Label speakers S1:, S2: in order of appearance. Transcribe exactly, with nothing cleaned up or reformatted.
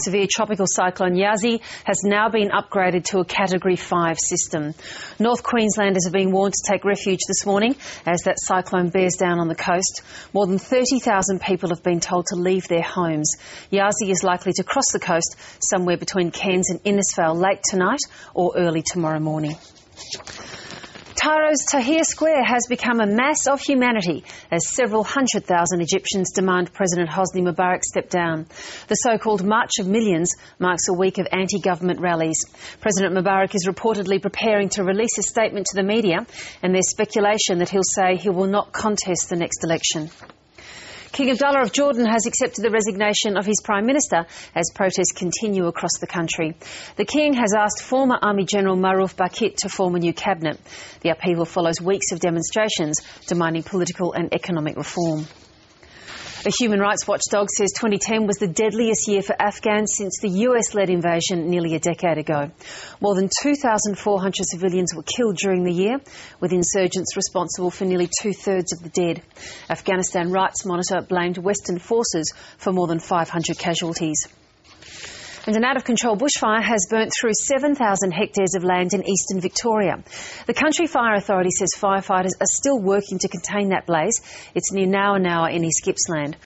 S1: severe tropical cyclone Yasi has now been upgraded to a Category five system. North Queenslanders are being warned to take refuge this morning as that cyclone bears down on the coast. More than thirty thousand people have been told to leave their homes. Yasi is likely to cross the coast somewhere between Cairns and Innisfail late tonight or early tomorrow morning. Cairo's Tahrir Square has become a mass of humanity as several hundred thousand Egyptians demand President Hosni Mubarak step down. The so-called March of Millions marks a week of anti-government rallies. President Mubarak is reportedly preparing to release a statement to the media, and there's speculation that he'll say he will not contest the next election. King Abdullah of Jordan has accepted the resignation of his Prime Minister as protests continue across the country. The King has asked former Army General Maruf Bakit to form a new cabinet. The upheaval follows weeks of demonstrations demanding political and economic reform. A human rights watchdog says twenty ten was the deadliest year for Afghans since the U S-led invasion nearly a decade ago. More than two thousand four hundred civilians were killed during the year, with insurgents responsible for nearly two-thirds of the dead. Afghanistan Rights Monitor blamed Western forces for more than five hundred casualties. And an out-of-control bushfire has burnt through seven thousand hectares of land in eastern Victoria. The Country Fire Authority says firefighters are still working to contain that blaze. It's near Nowa Nowa in East Gippsland.